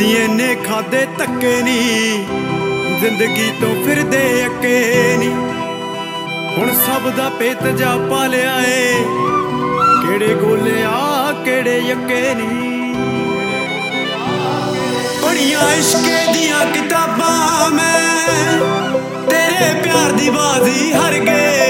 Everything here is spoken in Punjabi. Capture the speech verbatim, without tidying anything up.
ਅਸੀਂ ਇੰਨੇ ਖਾਦੇ ਧੱਕੇ ਨੀ, ਜ਼ਿੰਦਗੀ ਤੋਂ ਫਿਰਦੇ ਅੱਕੇ ਨੀ। ਹੁਣ ਸਭ ਦਾ ਭੇਤ ਜਾ ਪਾ ਲਿਆ ਏ, ਕਿਹੜੇ ਗੋਲਿਆ ਕਿਹੜੇ ਯੱਕੇ ਨੀ। ਪੜ੍ਹੀਆਂ ਇਸ਼ਕੇ ਦੀਆਂ ਕਿਤਾਬਾਂ ਮੈਂ, ਤੇਰੇ ਪਿਆਰ ਦੀ ਬਾਜ਼ੀ ਹਾਰ ਗਏ।